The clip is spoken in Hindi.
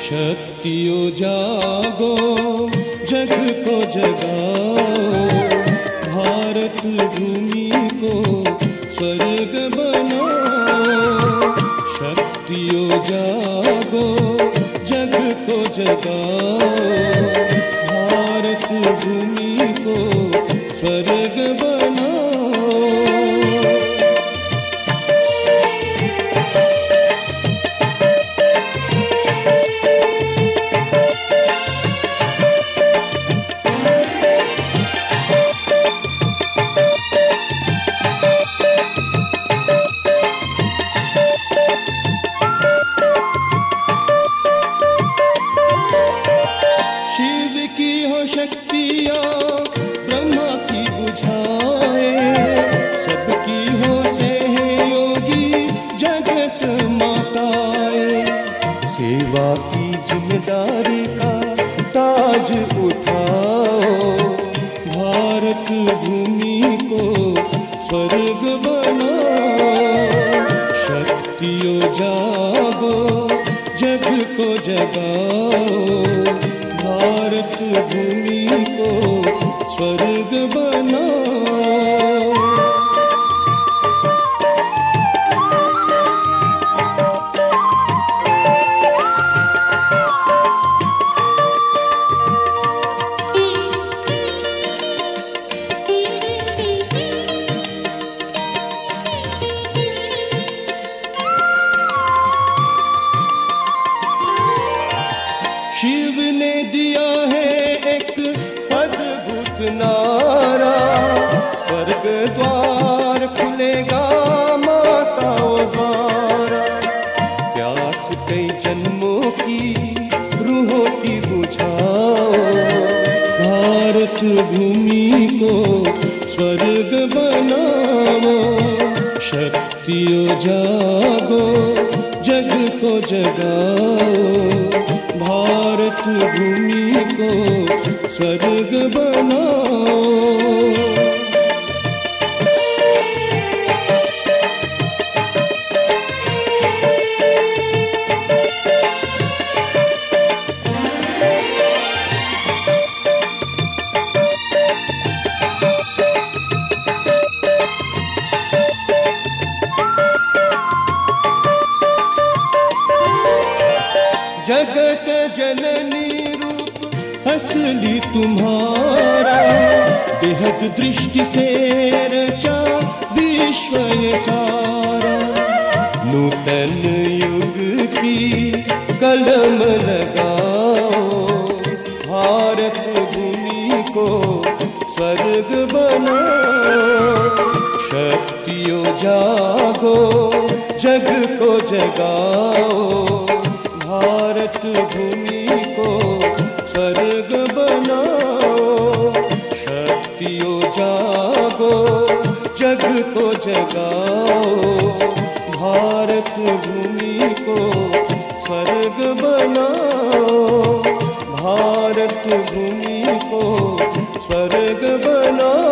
शक्तियों जागो, जग को जगाओ, भारत भूमि को स्वर्ग बनाओ। शक्तियों जागो, जग को जगाओ, भारत भूमि को स्वर्ग बनाओ। शक्तियाँ ब्रह्मा की बुझाए, सबकी हो सहयोगी जगत माताए। सेवा की जिम्मेदारी का ताज उठाओ, भारत भूमि को स्वर्ग बनाओ। शक्तियों जागो, जग को जगाओ, भारत भूमि को स्वर्ग बनाओ। शिव ने दिया है एक अद्भुत नारा, स्वर्ग द्वार खुलेगा माताओं द्वारा। प्यास कई जन्मों की रूहों की बुझाओ, भारत भूमि को स्वर्ग बनाओ। शक्तियों जागो, जग को जगाओ, भारत भूमि को स्वर्ग बनाओ। जगत जननी रूप असली तुम्हारा, बेहद दृष्टि से रचा विश्व ये सारा। नूतन युग की कलम लगाओ, भारत भूमि को स्वर्ग बनाओ। शक्तियों जागो, जग को जगाओ, भारत भूमि को स्वर्ग बनाओ। शक्तियों जागो, जग को जगाओ, भारत भूमि को स्वर्ग बनाओ। भारत भूमि को स्वर्ग बनाओ।